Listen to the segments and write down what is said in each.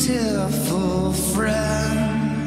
beautiful friend.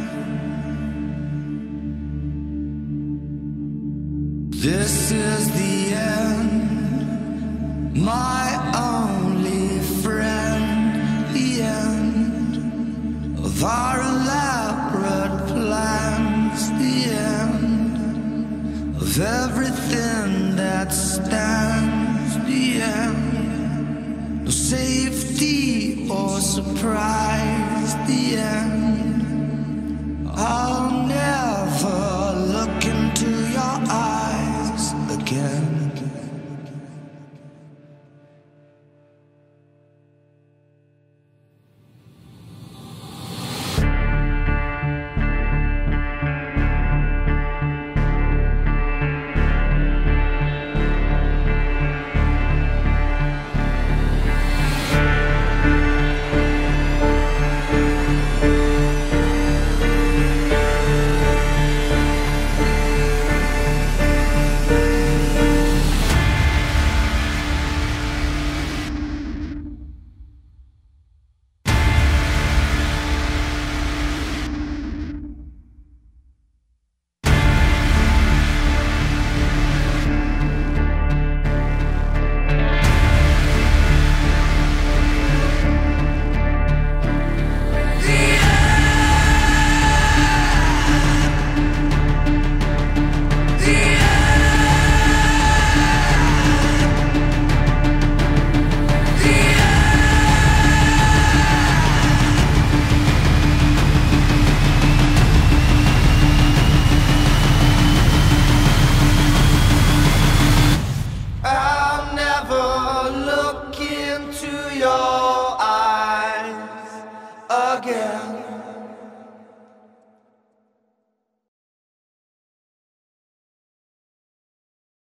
This is the end, my only friend. The end of our elaborate plans. The end of everything that stands. The end, no safety or surprise. The end, I'll never look into your eyes again. I'll never look into your